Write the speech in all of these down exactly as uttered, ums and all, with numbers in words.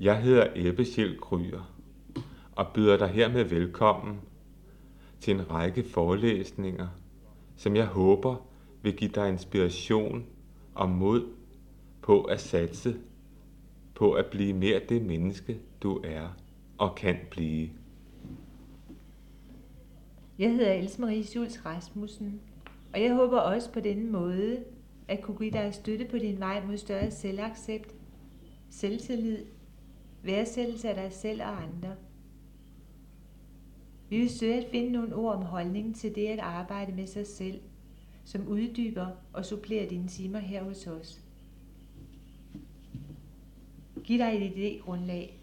Jeg hedder Ebbe Scheel Krüger og byder dig hermed velkommen til en række forelæsninger, som jeg håber vil give dig inspiration og mod på at satse på at blive mere det menneske, du er og kan blive. Jeg hedder Else Marie Schultz Rasmussen, og jeg håber også på denne måde at kunne give dig støtte på din vej mod større selvaccept, selvtillid, værdsættelse af dig selv og andre. Vi vil søge at finde nogle ord om holdningen til det at arbejde med sig selv, som uddyber og supplerer dine timer her hos os. Giv dig et idégrundlag.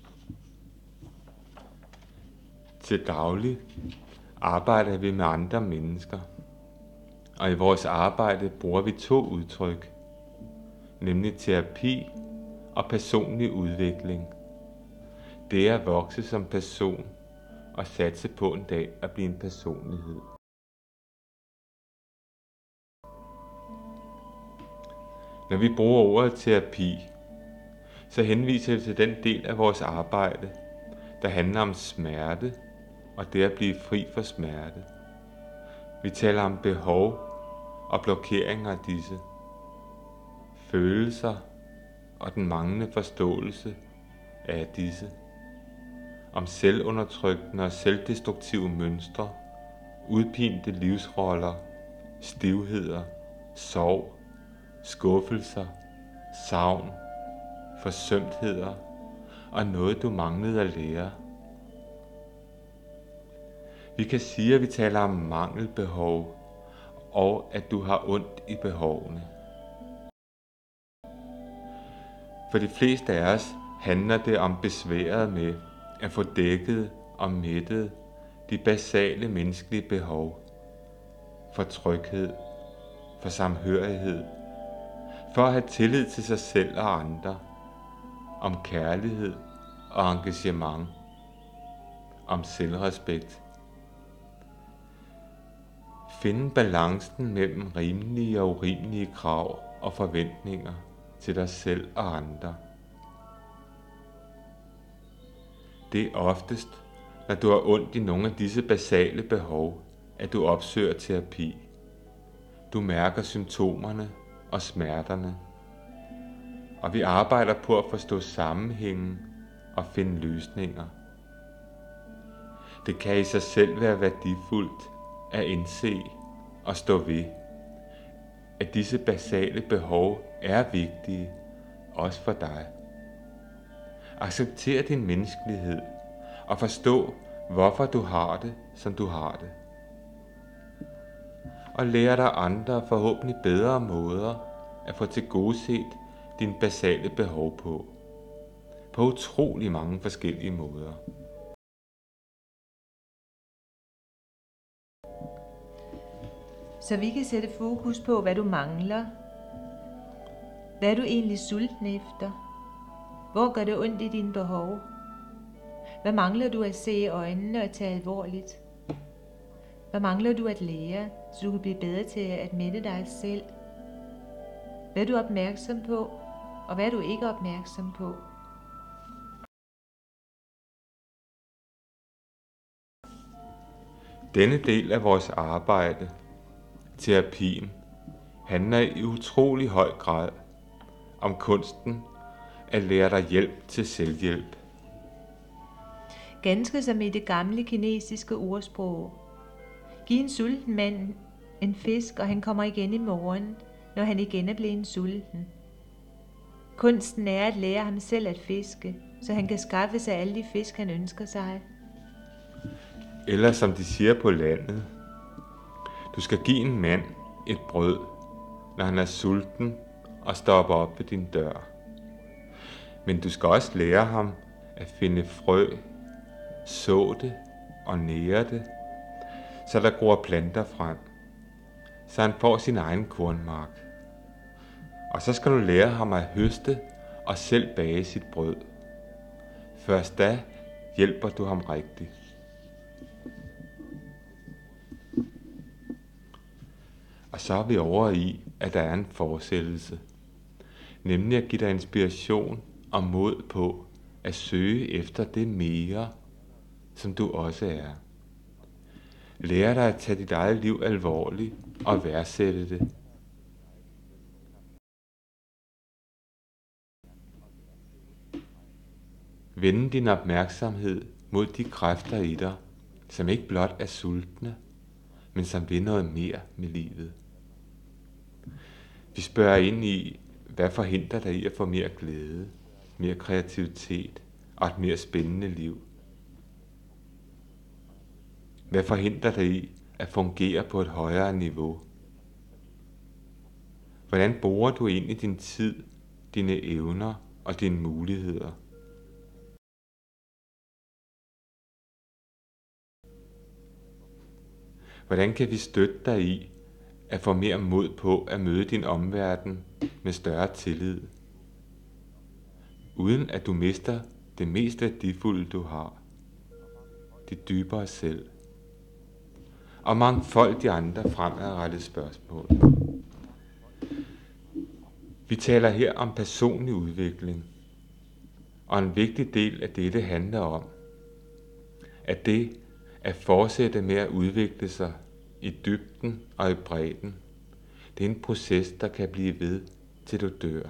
Til daglig arbejder vi med andre mennesker, og i vores arbejde bruger vi to udtryk, nemlig terapi og personlig udvikling. Det er at vokse som person og satse på en dag at blive en personlighed. Når vi bruger ordet terapi, så henviser vi til den del af vores arbejde, der handler om smerte og det at blive fri for smerte. Vi taler om behov og blokeringer af disse, følelser og den manglende forståelse af disse, om selvundertrykkende og selvdestruktive mønstre, udpinte livsroller, stivheder, sorg, skuffelser, savn, forsømtheder og noget du manglede at lære. Vi kan sige, at vi taler om mangelbehov og at du har ondt i behovene. For de fleste af os handler det om besværet med at få dækket og mættet de basale menneskelige behov for tryghed, for samhørighed, for at have tillid til sig selv og andre, om kærlighed og engagement, om selvrespekt. Finde balancen mellem rimelige og urimelige krav og forventninger til dig selv og andre. Det er oftest, når du har ondt i nogle af disse basale behov, at du opsøger terapi. Du mærker symptomerne og smerterne, og vi arbejder på at forstå sammenhængen og finde løsninger. Det kan i sig selv være værdifuldt at indse og stå ved, at disse basale behov er vigtige, også for dig. Accepter din menneskelighed og forstå, hvorfor du har det, som du har det. Og lære dig andre forhåbentlig bedre måder at få tilgodeset dine basale behov på. På utrolig mange forskellige måder. Så vi kan sætte fokus på, hvad du mangler. Hvad er du egentlig sulten efter? Hvor gør det ondt i dine behov? Hvad mangler du at se i øjnene og tage alvorligt? Hvad mangler du at lære, så du kan blive bedre til at mætte dig selv? Hvad er du opmærksom på, og hvad er du ikke opmærksom på? Denne del af vores arbejde, terapien, handler i utrolig høj grad om kunsten at lære dig hjælp til selvhjælp. Ganske som i det gamle kinesiske ordsprog. Giv en sulten mand en fisk, og han kommer igen i morgen, når han igen er blevet sulten. Kunsten er at lære ham selv at fiske, så han kan skaffe sig alle de fisk, han ønsker sig. Eller som de siger på landet, du skal give en mand et brød, når han er sulten og stopper op ved din dør. Men du skal også lære ham at finde frø, så det og nære det, så der gror planter frem, så han får sin egen kornmark. Og så skal du lære ham at høste og selv bage sit brød. Først da hjælper du ham rigtigt. Og så er vi over i, at der er en fortsættelse, nemlig at give dig inspiration og mod på at søge efter det mere, som du også er. Lær dig at tage dit eget liv alvorligt og værdsætte det. Vend din opmærksomhed mod de kræfter i dig, som ikke blot er sultne, men som vil noget mere med livet. Vi spørger ind i, hvad forhindrer dig i at få mere glæde, mere kreativitet og et mere spændende liv? Hvad forhindrer dig i at fungere på et højere niveau? Hvordan bruger du ind i din tid, dine evner og dine muligheder? Hvordan kan vi støtte dig i at få mere mod på at møde din omverden med større tillid, uden at du mister det mest værdifulde du har, dit dybere selv, og mangfoldige andre fremadrettede spørgsmål. Vi taler her om personlig udvikling, og en vigtig del af dette handler om, at det at fortsætte med at udvikle sig i dybden og i bredden, det er en proces, der kan blive ved, til du dør.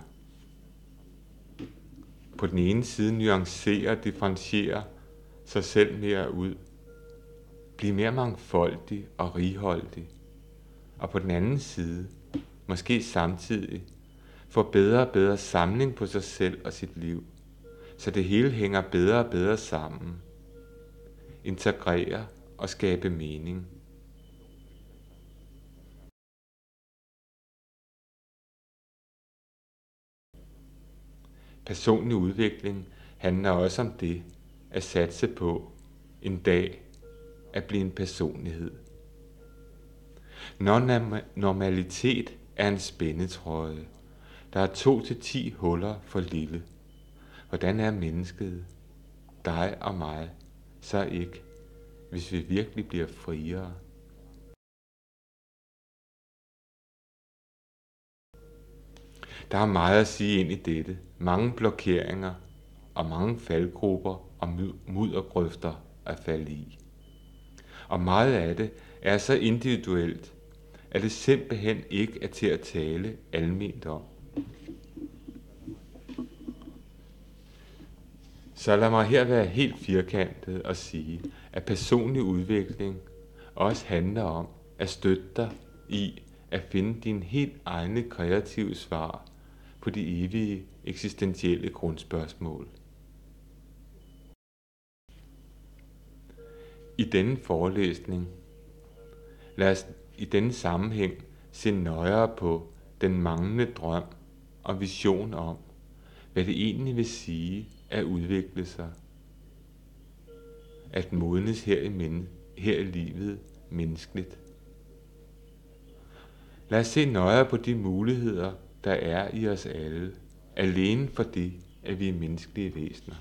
På den ene side nuancere og differentiere sig selv mere ud, blive mere mangfoldig og righoldig, og på den anden side, måske samtidig, få bedre og bedre samling på sig selv og sit liv, så det hele hænger bedre og bedre sammen, integrere og skabe mening. Personlig udvikling handler også om det at satse på en dag at blive en personlighed. Når normalitet er en spændetrøje, der er to til ti huller for lille, hvordan er mennesket, dig og mig, så ikke, hvis vi virkelig bliver friere? Der er meget at sige ind i dette, mange blokeringer og mange faldgrupper og muddergrøfter at falde i. Og meget af det er så individuelt, at det simpelthen ikke er til at tale alment om. Så lad mig her være helt firkantet og sige, at personlig udvikling også handler om at støtte dig i at finde dine helt egne kreative svar på de evige eksistentielle grundspørgsmål. I denne forelæsning, lad os i denne sammenhæng se nøjere på den manglende drøm og vision om, hvad det egentlig vil sige at udvikle sig, at modnes her i, men- her i livet menneskeligt. Lad os se nøjere på de muligheder, der er i os alle, alene fordi, at vi er menneskelige væsener.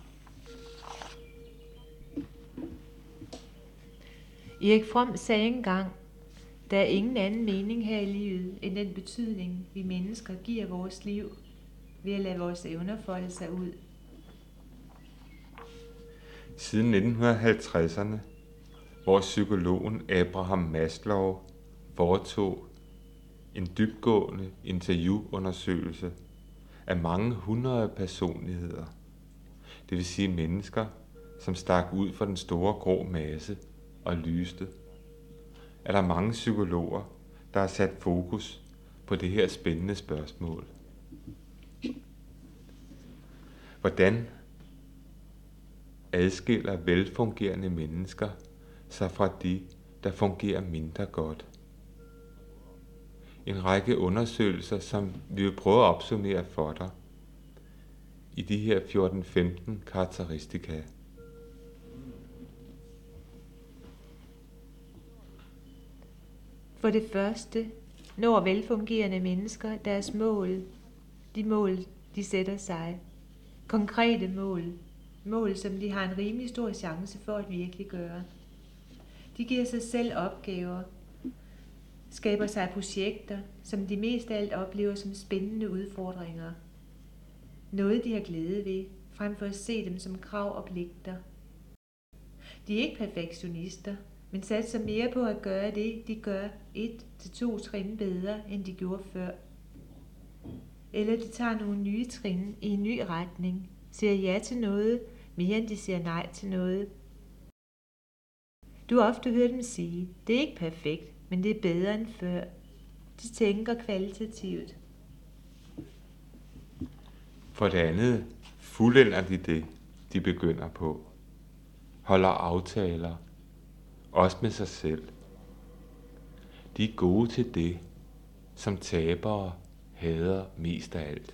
Erik Fromm sagde engang, der er ingen anden mening her i livet, end den betydning, vi mennesker giver vores liv, ved at lade vores evner folde sig ud. Siden nitten halvtredserne, hvor psykologen Abraham Maslow foretog en dybtgående interviewundersøgelse af mange hundrede personligheder, det vil sige mennesker, som stak ud for den store grå masse og lyste, er der mange psykologer, der har sat fokus på det her spændende spørgsmål. Hvordan adskiller velfungerende mennesker sig fra de, der fungerer mindre godt? En række undersøgelser, som vi vil prøve at opsummere for dig i de her fjorten femten karakteristika. For det første når velfungerende mennesker deres mål, de mål, de sætter sig. Konkrete mål, mål, som de har en rimelig stor chance for at virkeliggøre. De giver sig selv opgaver, skaber sig projekter, som de mest af alt oplever som spændende udfordringer. Noget de har glæde ved, frem for at se dem som krav og pligter. De er ikke perfektionister, men satser mere på at gøre det, de gør et til to trin bedre, end de gjorde før. Eller de tager nogle nye trin i en ny retning, siger ja til noget, mere end de siger nej til noget. Du har ofte hørt dem sige, det er ikke perfekt, men det er bedre end før. De tænker kvalitativt. For det andet fuldender de det, de begynder på. Holder aftaler, også med sig selv. De er gode til det, som tabere hader mest af alt.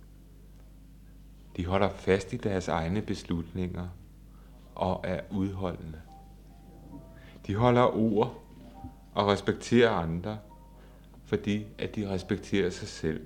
De holder fast i deres egne beslutninger og er udholdende. De holder ord og respekterer andre, fordi at de respekterer sig selv.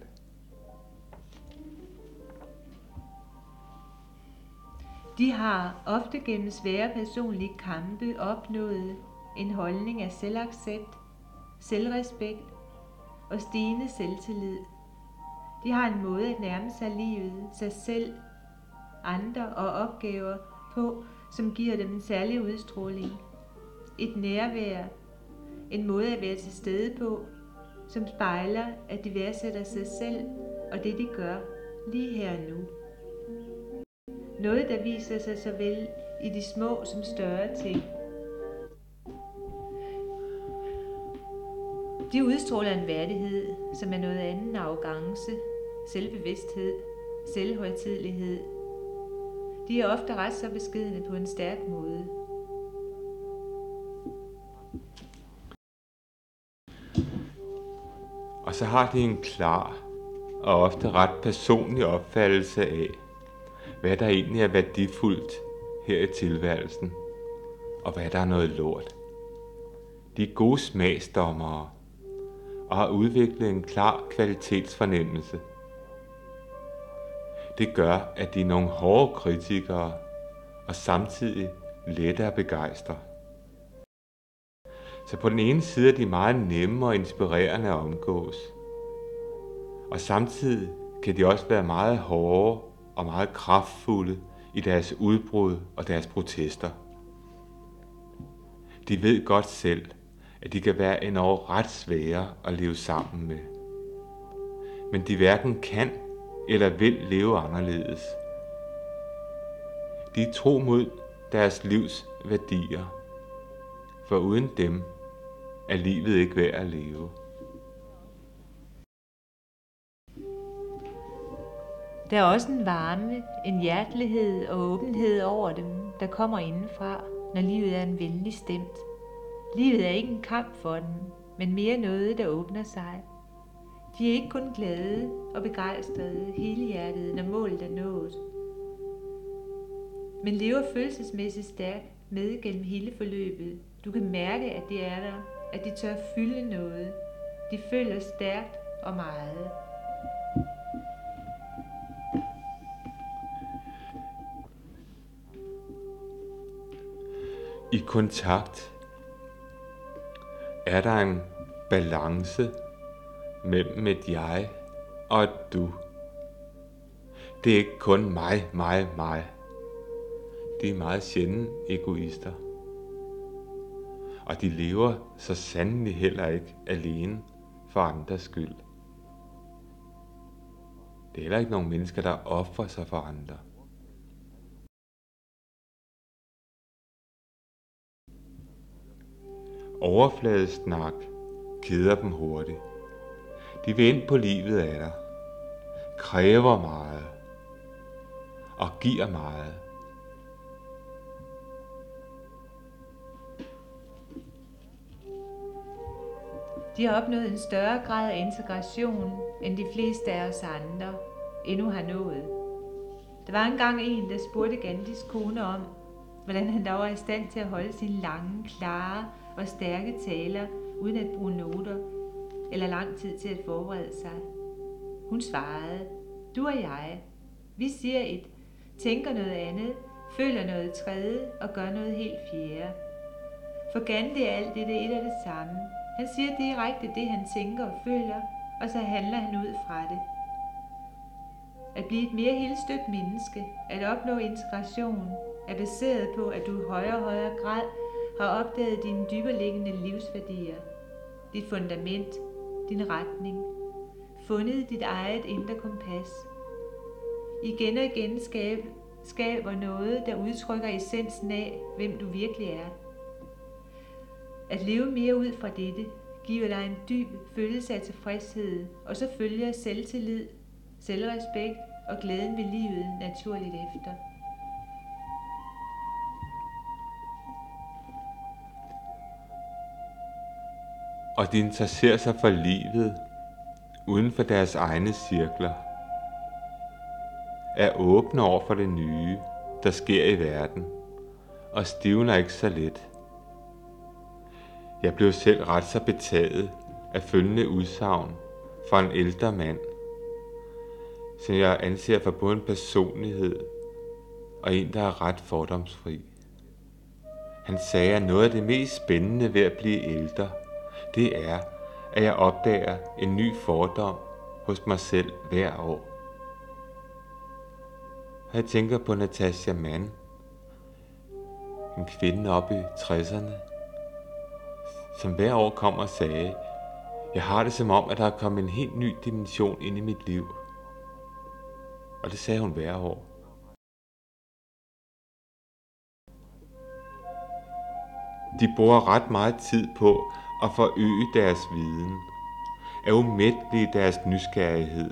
De har ofte gennem svære personlige kampe opnået en holdning af selvaccept, selvrespekt og stigende selvtillid. De har en måde at nærme sig livet, sig selv, andre og opgaver på, som giver dem en særlig udstråling. Et nærvær, en måde at være til stede på, som spejler, at de værdsætter sig selv og det de gør lige her og nu. Noget, der viser sig såvel i de små som større ting. De udstråler en værdighed, som er noget andet end arrogance, selvbevidsthed, selvhøjtidelighed. De er ofte ret så beskedne på en stærk måde. Og så har de en klar og ofte ret personlig opfattelse af, hvad der egentlig er værdifuldt her i tilværelsen, og hvad der er noget lort. De er gode smagsdommere og har udviklet en klar kvalitetsfornemmelse. Det gør, at de er nogle hårde kritikere og samtidig lette at begejstre. Så på den ene side er de meget nemme og inspirerende at omgås, og samtidig kan de også være meget hårde og meget kraftfulde i deres udbrud og deres protester. De ved godt selv, at de kan være endnu ret svære at leve sammen med. Men de hverken kan eller vil leve anderledes. De er tro mod deres livs værdier, for uden dem er livet ikke værd at leve. Der er også en varme, en hjertelighed og åbenhed over dem, der kommer indenfra, når livet er en venlig stemt. Livet er ikke en kamp for dem, men mere noget, der åbner sig. De er ikke kun glade og begejstrede, helhjertede, når målet er nået, men lever følelsesmæssigt stærkt med gennem hele forløbet. Du kan mærke, at det er der, at de tør fylde noget. De føler stærkt og meget. I kontakt er der en balance mellem et jeg og et du. Det er ikke kun mig, mig, mig. De er meget sjældent egoister. Og de lever så sandelig heller ikke alene for andres skyld. Det er heller ikke nogen mennesker, der ofrer sig for andre. Overfladesnak keder dem hurtigt. De vil ind på livet af dig, kræver meget og giver meget. De har opnået en større grad af integration, end de fleste af os andre endnu har nået. Der var engang en, der spurgte Gandhis kone om, hvordan han dog var i stand til at holde sine lange, klare og stærke taler, uden at bruge noter eller lang tid til at forberede sig. Hun svarede, du og jeg, vi siger et, tænker noget andet, føler noget tredje og gør noget helt fjerde. For Gandhi er alt det, det et og det samme. Han siger direkte det, han tænker og føler, og så handler han ud fra det. At blive et mere helstøbt menneske, at opnå integration, er baseret på, at du i højere og højere grad har opdaget dine dybereliggende livsværdier, dit fundament, din retning, fundet dit eget indre kompas. Igen og igen skab, skaber noget, der udtrykker essensen af, hvem du virkelig er. At leve mere ud fra dette, giver dig en dyb følelse af tilfredshed, og så følger selvtillid, selvrespekt og glæden ved livet naturligt efter. Og de interesserer sig for livet uden for deres egne cirkler, er åbne over for det nye, der sker i verden, og stivner ikke så let. Jeg blev selv ret så betaget af følgende udsagn fra en ældre mand, som jeg anser for både en personlighed og en, der er ret fordomsfri. Han sagde, at noget af det mest spændende ved at blive ældre, det er, at jeg opdager en ny fordom hos mig selv hver år. Jeg tænker på Natasha Mann, en kvinde oppe i tresserne, som hver år kom og sagde, jeg har det som om, at der er kommet en helt ny dimension ind i mit liv. Og det sagde hun hver år. De bruger ret meget tid på at forøge deres viden, er umættelige deres nysgerrighed,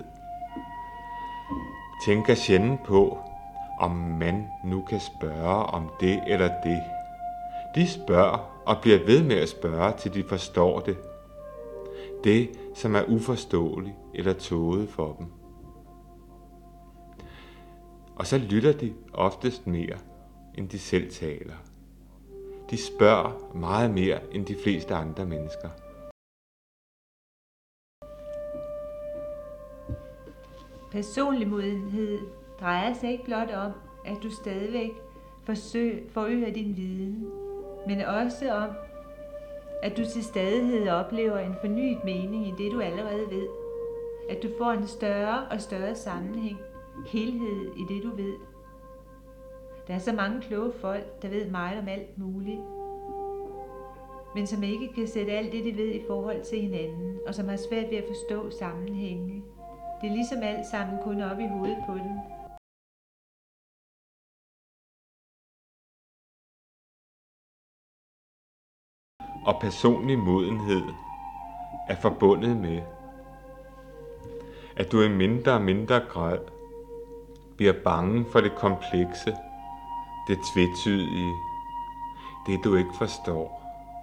tænker sjældent på, om man nu kan spørge om det eller det. De spørger og bliver ved med at spørge, til de forstår det. Det, som er uforståeligt eller tåget for dem. Og så lytter de oftest mere, end de selv taler. De spørger meget mere end de fleste andre mennesker. Personlig modenhed drejer sig ikke blot om, at du stadigvæk forsøger, forøger din viden, men også om, at du til stadighed oplever en fornyet mening i det, du allerede ved. At du får en større og større sammenhæng, helhed i det, du ved. Der er så mange kloge folk, der ved meget om alt muligt, men som ikke kan sætte alt det, de ved i forhold til hinanden, og som har svært ved at forstå sammenhænge. Det er ligesom alt sammen kun op i hovedet på dem. Og personlig modenhed er forbundet med, at du i mindre og mindre grad bliver bange for det komplekse, det tvetydige, det du ikke forstår.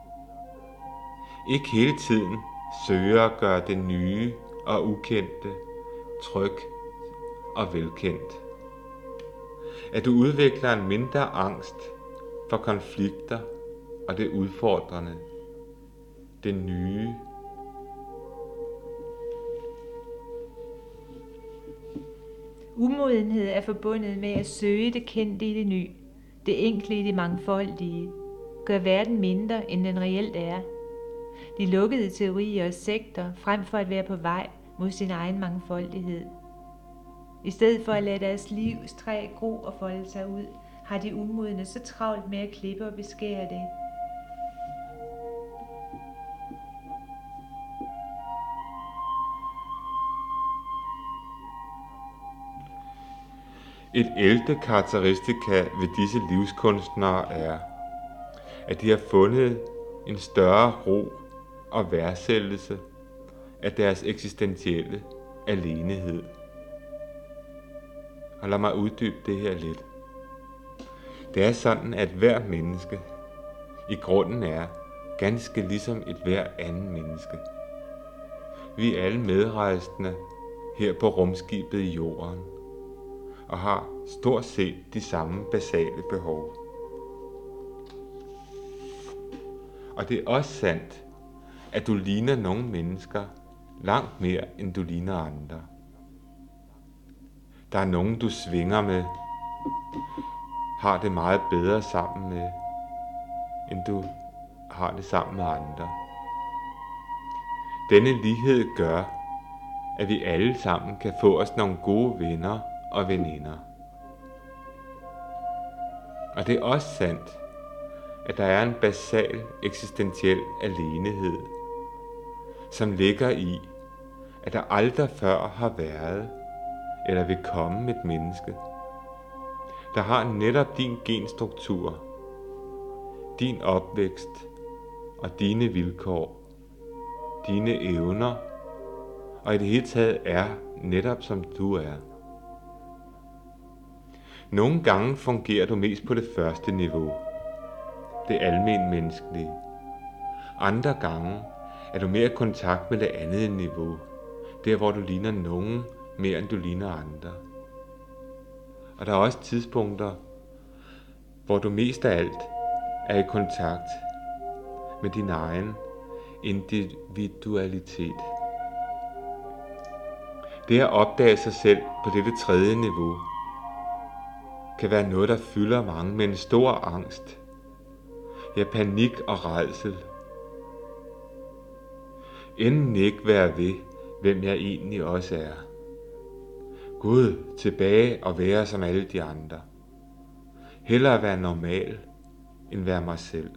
Ikke hele tiden søger at gøre det nye og ukendte trygt og velkendt. At du udvikler en mindre angst for konflikter og det udfordrende, det nye. Umodenhed er forbundet med at søge det kendte i det nye, det enkle i det mangfoldige, gør verden mindre, end den reelt er. De lukkede teorier og sekter, frem for at være på vej mod sin egen mangfoldighed. I stedet for at lade deres livs træ gro og folde sig ud, har de umodne så travlt med at klippe og beskære det. Et ældre karakteristika ved disse livskunstnere er, at de har fundet en større ro og værdsættelse af deres eksistentielle alenehed. Og lad mig uddybe det her lidt. Det er sådan, at hver menneske i grunden er ganske ligesom et hver andet menneske. Vi er alle medrejsende her på rumskibet i jorden og har stort set de samme basale behov. Og det er også sandt, at du ligner nogle mennesker langt mere, end du ligner andre. Der er nogen, du svinger med, har det meget bedre sammen med, end du har det sammen med andre. Denne lighed gør, at vi alle sammen kan få os nogle gode venner og veninder. Og det er også sandt, at der er en basal eksistentiel alenehed, som ligger i, at der aldrig før har været eller vil komme et menneske, der har netop din genstruktur, din opvækst og dine vilkår, dine evner, og i det hele taget er netop som du er. Nogle gange fungerer du mest på det første niveau, det almen menneskelige. Andre gange er du mere i kontakt med det andet niveau, der hvor du ligner nogen mere end du ligner andre. Og der er også tidspunkter, hvor du mest af alt er i kontakt med din egen individualitet. Det at opdage sig selv på dette tredje niveau kan være noget, der fylder mange med en stor angst, ja, panik og rædsel. Enden ikke være ved, hvem jeg egentlig også er. Gud, tilbage og være som alle de andre. Hellere være normal, end være mig selv.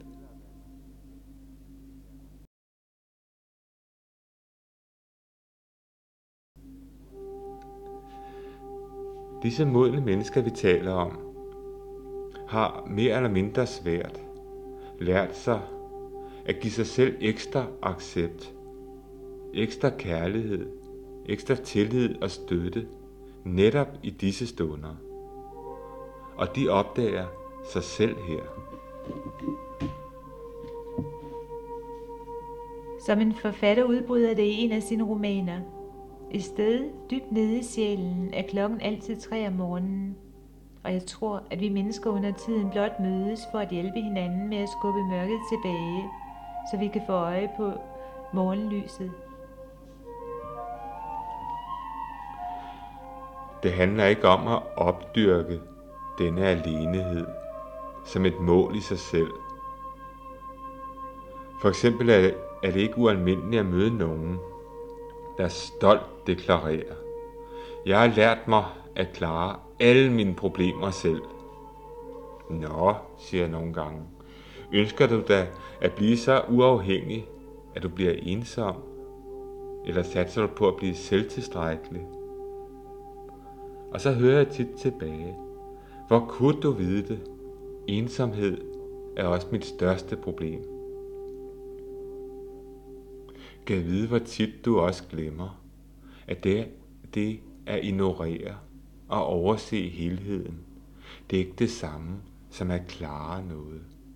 Disse modne mennesker, vi taler om, har mere eller mindre svært lært sig at give sig selv ekstra accept, ekstra kærlighed, ekstra tillid og støtte netop i disse stunder. Og de opdager sig selv her. Som en forfatter udbryder det i en af sine romaner. Et sted dybt nede i sjælen er klokken altid tre om morgenen, og jeg tror, at vi mennesker under tiden blot mødes for at hjælpe hinanden med at skubbe mørket tilbage, så vi kan få øje på morgenlyset. Det handler ikke om at opdyrke denne alenehed som et mål i sig selv. For eksempel er det, er det ikke ualmindeligt at møde nogen, der stolt deklarerer: jeg har lært mig at klare alle mine problemer selv. Nå, siger jeg nogle gange, ønsker du da at blive så uafhængig, at du bliver ensom? Eller satser du på at blive selvtilstrækkelig? Og så hører jeg tit tilbage: hvor kunne du vide det? Ensomhed er også mit største problem. Kan jeg vide, hvor tit du også glemmer, at det, det at ignorere og overse helheden, det er ikke det samme som at klare noget.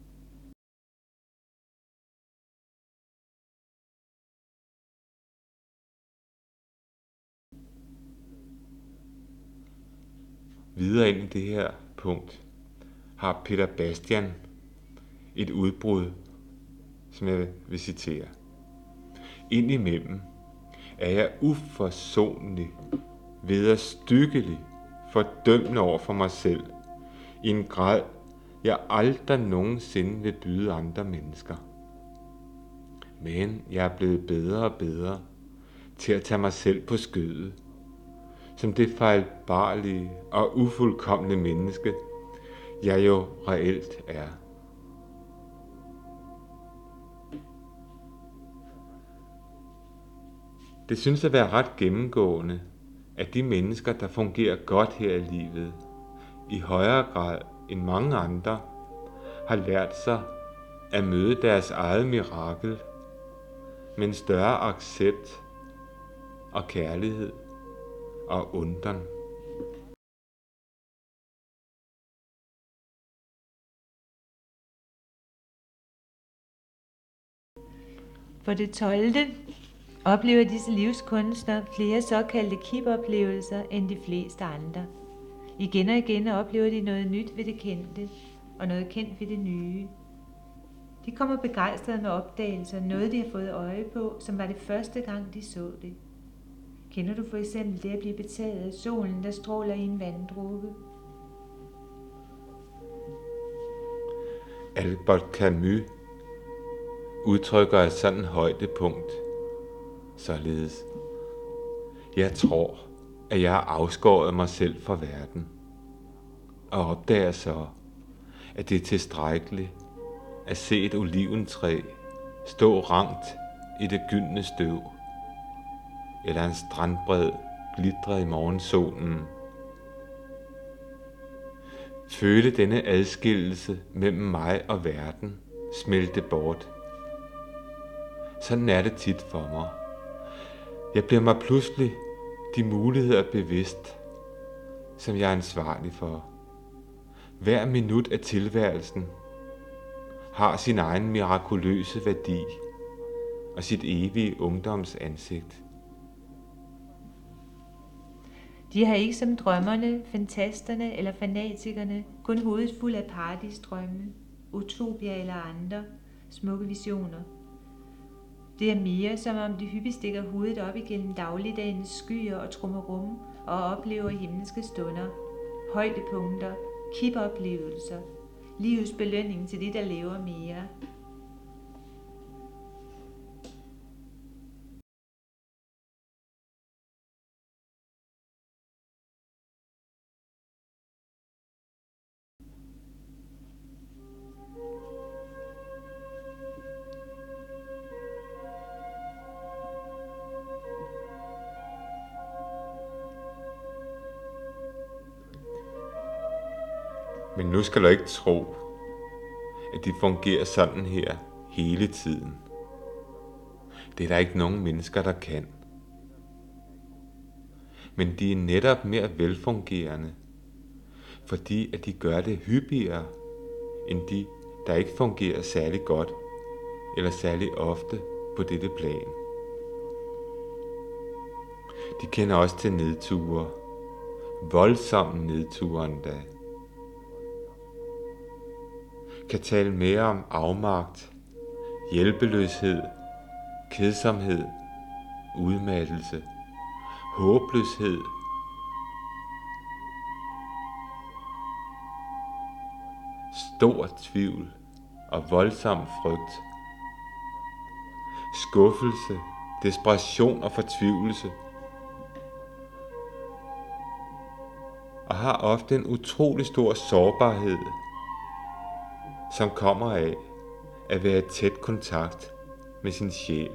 Videre ind i det her punkt har Peter Bastian et udbrud, som jeg vil citere. Indimellem er jeg uforsonlig, vederstyggelig, fordømmende over for mig selv, i en grad, jeg aldrig nogensinde vil byde andre mennesker. Men jeg er blevet bedre og bedre til at tage mig selv på skødet, som det fejlbarlige og ufuldkomne menneske, jeg jo reelt er. Det synes at være ret gennemgående, at de mennesker, der fungerer godt her i livet, i højere grad end mange andre, har lært sig at møde deres eget mirakel med en større accept og kærlighed og undren. For det tolvte oplever disse livskunstnere flere såkaldte kip-oplevelser end de fleste andre. Igen og igen oplever de noget nyt ved det kendte, og noget kendt ved det nye. De kommer begejstrede med opdagelser, noget de har fået øje på, som var det første gang de så det. Kender du for eksempel det at blive betaget af solen, der stråler i en vanddråbe? Albert Camus udtrykker et sådan højdepunkt således: Jeg tror, at jeg har afskåret mig selv fra verden, og opdager så, at det er tilstrækkeligt at se et oliventræ stå rankt i det gyldne støv, eller en strandbred glitre i morgensolen. Føle denne adskillelse mellem mig og verden smelte bort. Sådan er det tit for mig. Jeg bliver mig pludselig de muligheder bevidst, som jeg er ansvarlig for. Hver minut af tilværelsen har sin egen mirakuløse værdi og sit evige ungdomsansigt. De har ikke som drømmerne, fantasterne eller fanatikerne kun hovedet fuld af paradisdrømme, utopia eller andre smukke visioner. Det er mere som om de hyppigt stikker hovedet op igennem dagligdagens skyer og trummerum og oplever himmelske stunder, højdepunkter, kipoplevelser, livets belønning til de, der lever mere. Men nu skal du ikke tro, at de fungerer sådan her hele tiden. Det er der ikke nogen mennesker, der kan. Men de er netop mere velfungerende, fordi at de gør det hyppigere end de, der ikke fungerer særlig godt eller særlig ofte på dette plan. De kender også til nedture, voldsomme nedture endda. Kan tale mere om afmagt, hjælpeløshed, kedsomhed, udmattelse, håbløshed, stor tvivl og voldsom frygt, skuffelse, desperation og fortvivlelse, og har ofte en utrolig stor sårbarhed, som kommer af at være i tæt kontakt med sin sjæl.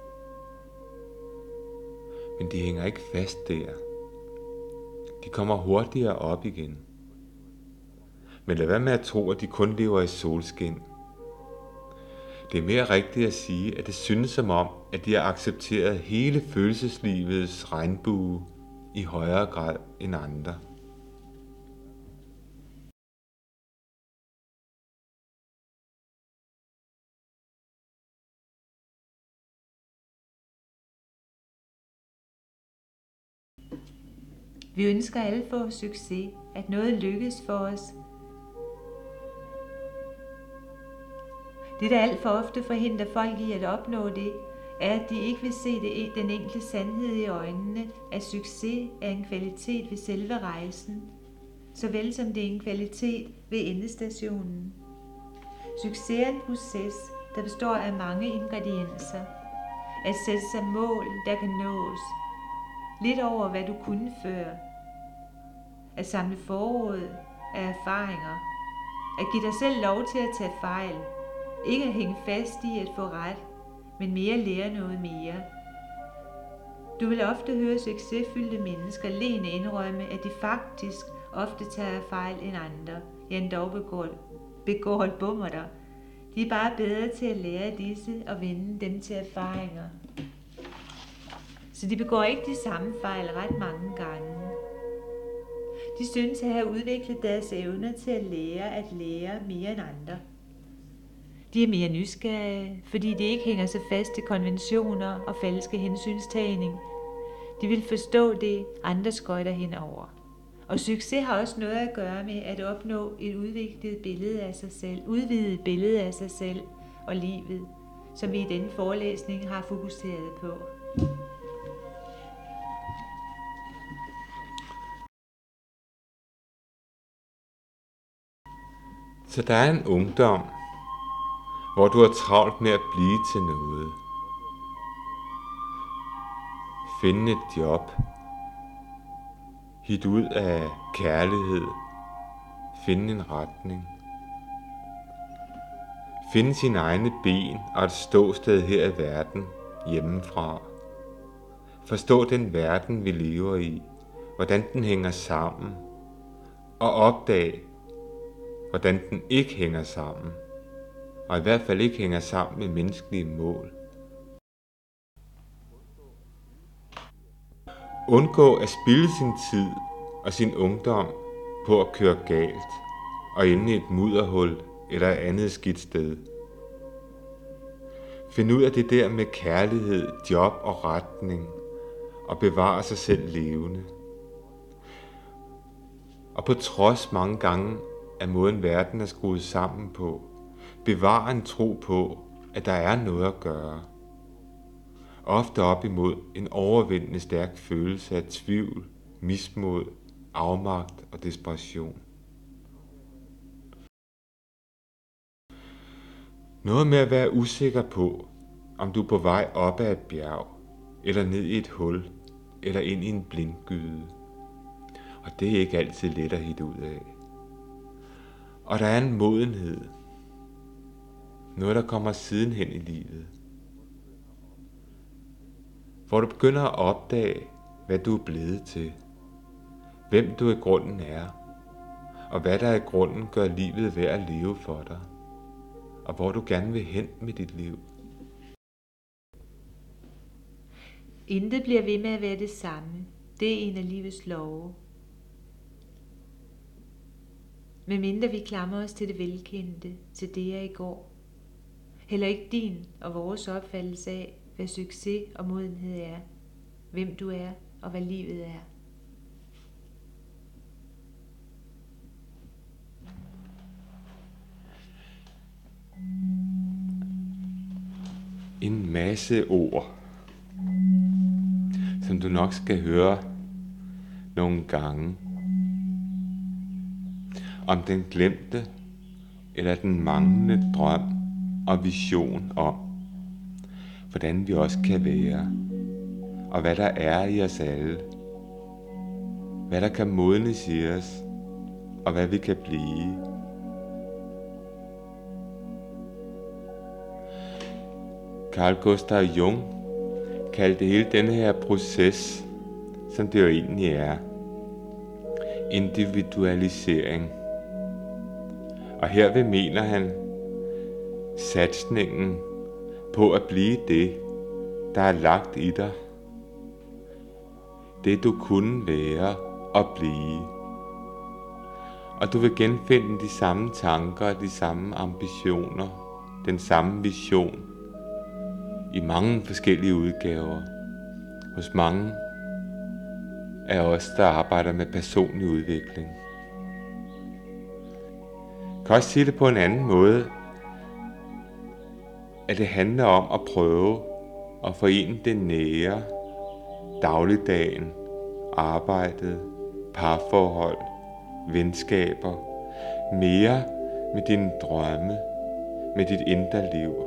Men de hænger ikke fast der. De kommer hurtigere op igen. Men lad være med at tro, at de kun lever i solskin. Det er mere rigtigt at sige, at det synes som om, at de har accepteret hele følelseslivets regnbue i højere grad end andre. Vi ønsker alle for succes, at noget lykkes for os. Det, der alt for ofte forhindrer folk i at opnå det, er, at de ikke vil se det, den enkle sandhed i øjnene, at succes er en kvalitet ved selve rejsen, såvel som det er en kvalitet ved endestationen. Succes er en proces, der består af mange ingredienser. At sætte sig mål, der kan nås. Lidt over, hvad du kunne før. At samle forråd af erfaringer. At give dig selv lov til at tage fejl. Ikke at hænge fast i at få ret, men mere lære noget mere. Du vil ofte høre succesfyldte mennesker lene indrømme, at de faktisk ofte tager fejl end andre, ja endda begår, begår et bummerter. De er bare bedre til at lære disse og vende dem til erfaringer. Så de begår ikke de samme fejl ret mange gange. De synes at have udviklet deres evner til at lære at lære mere end andre. De er mere nysgerrige, fordi de ikke hænger sig fast i konventioner og falske hensynstagning. De vil forstå det, andre skøjter henover. Og succes har også noget at gøre med at opnå et udviklet billede af sig selv, udvidet billede af sig selv og livet, som vi i denne forelæsning har fokuseret på. Så der er en ungdom, hvor du har travlt med at blive til noget. Finde et job, Hit ud af kærlighed. Finde en retning. Finde sine egne ben og et ståsted her i verden hjemmefra. Forstå den verden, vi lever i, hvordan den hænger sammen, og opdage, hvordan den ikke hænger sammen, og i hvert fald ikke hænger sammen med menneskelige mål. Undgå at spilde sin tid og sin ungdom på at køre galt og ende i et mudderhul eller et andet skidt sted. Find ud af det der med kærlighed, job og retning, og bevare sig selv levende. Og på trods mange gange af måden verden er skruet sammen på, bevare en tro på, at der er noget at gøre. Ofte op imod en overvældende stærk følelse af tvivl, mismod, afmagt og desperation. Noget med at være usikker på, om du er på vej op ad et bjerg, eller ned i et hul, eller ind i en blindgyde. Og det er ikke altid let at hitte ud af. Og der er en modenhed. Noget, der kommer sidenhen i livet. Hvor du begynder at opdage, hvad du er blevet til. Hvem du i grunden er. Og hvad der i grunden gør livet værd at leve for dig. Og hvor du gerne vil hen med dit liv. Intet bliver ved med at være det samme. Det er en af livets love. Medmindre vi klamrer os til det velkendte, til det jeg i går. Heller ikke din og vores opfattelse af, hvad succes og modenhed er. Hvem du er og hvad livet er. En masse ord, som du nok skal høre nogle gange. Om den glemte eller den manglende drøm og vision om, hvordan vi også kan være, og hvad der er i os alle, hvad der kan modnes i os, og hvad vi kan blive. Carl Gustav Jung kaldte hele denne her proces, som det jo egentlig er, individualisering. Og herved mener han satsningen på at blive det, der er lagt i dig. Det du kunne være og blive. Og du vil genfinde de samme tanker og de samme ambitioner, den samme vision, i mange forskellige udgaver, hos mange af os, der arbejder med personlig udvikling. Jeg kan også sige det på en anden måde, at det handler om at prøve at forene det nære, dagligdagen, arbejdet, parforhold, venskaber, mere med dine drømme, med dit indre liv.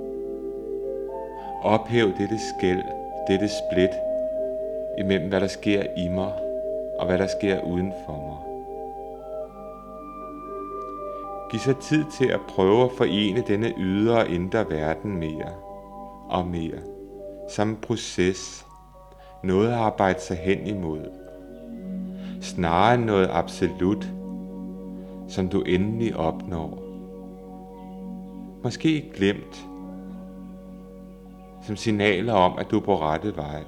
Ophæv dette skel, dette split, imellem hvad der sker i mig, og hvad der sker uden for mig. Giv sig tid til at prøve at forene denne ydre og indre verden mere og mere, som en proces, noget at arbejde sig hen imod, snarere end noget absolut, som du endelig opnår. Måske glemt, som signaler om, at du er på rette vej.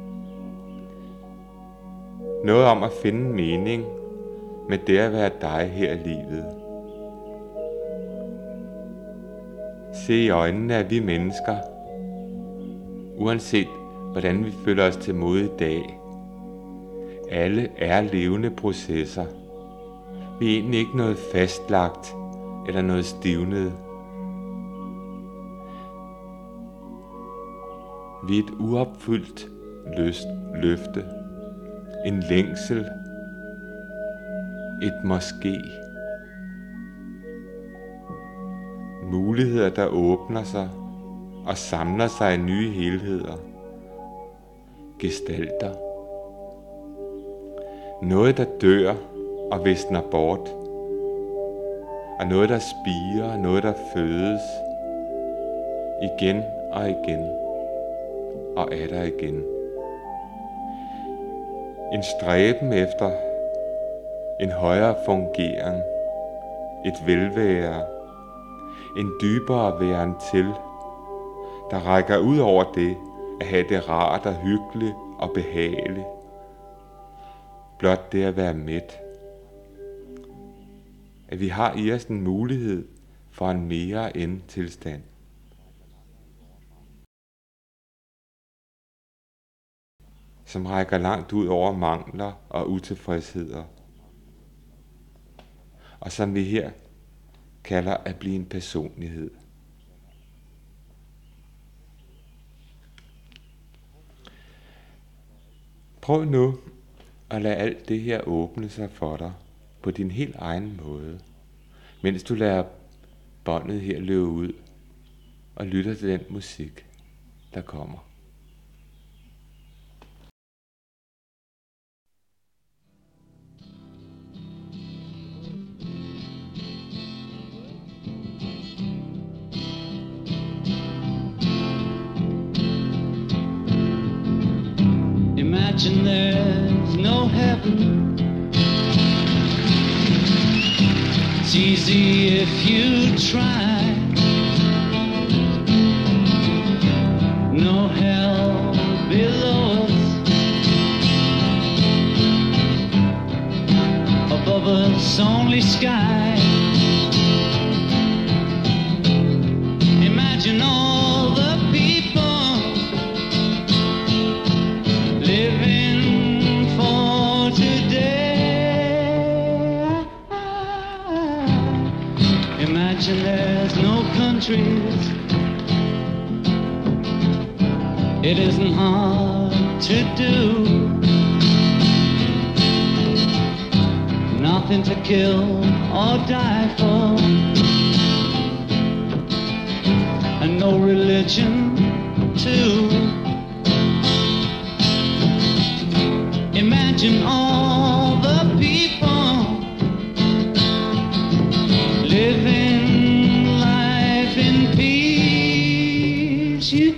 Noget om at finde mening med det at være dig her i livet. Se i øjnene af vi mennesker, uanset hvordan vi føler os til mod i dag. Alle er levende processer. Vi er egentlig ikke noget fastlagt eller noget stivnet. Vi er et uopfyldt lyst, løfte, en længsel, et måske. Muligheder, der åbner sig og samler sig i nye helheder, gestalter. Noget, der dør og visner bort. Og noget, der spirer, noget, der fødes. Igen og igen. Og atter igen. En stræben efter en højere fungering. Et velvære. En dybere væren til, der rækker ud over det at have det rart og hyggeligt og behageligt. Blot det at være mæt. At vi har i os en mulighed for en mere end tilstand. Som rækker langt ud over mangler og utilfredsheder. Og som vi her kalder at blive en personlighed. Prøv nu at lade alt det her åbne sig for dig på din helt egen måde, mens du lader båndet her løbe ud og lytter til den musik, der kommer. Imagine there's no heaven. It's easy if you try. No hell below us. Above us only sky. Imagine all the people living for today. Imagine there's no countries. It isn't hard to do. Nothing to kill or die for. And no religion too. Imagine all the people living life in peace. You,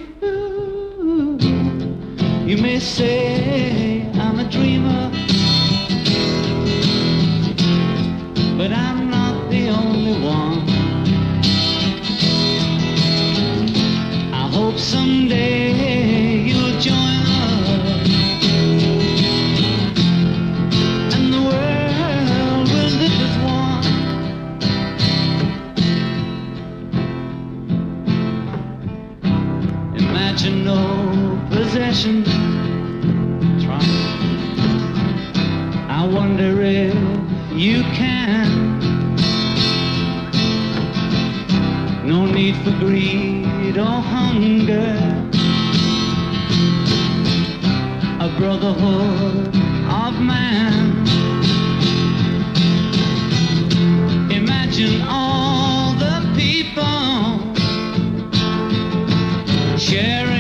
you may say I'm a dreamer, but I'm not the only one. I hope someday you'll join us. Imagine no possessions. Try. I wonder if you can. No need for greed or hunger. A brotherhood of man. Imagine all the people sharing